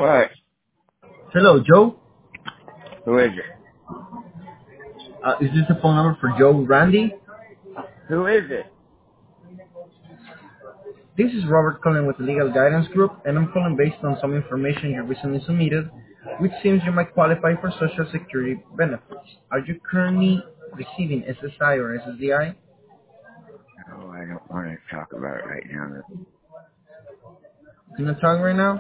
What? Hello, Joe. Who is it? Is this the phone number for Joe Randy? Who is it? This is Robert calling with the Legal Guidance Group, and I'm calling based on some information you recently submitted, which seems you might qualify for Social Security benefits. Are you currently receiving SSI or SSDI? Oh, I don't want to talk about it right now. Can you talk right now?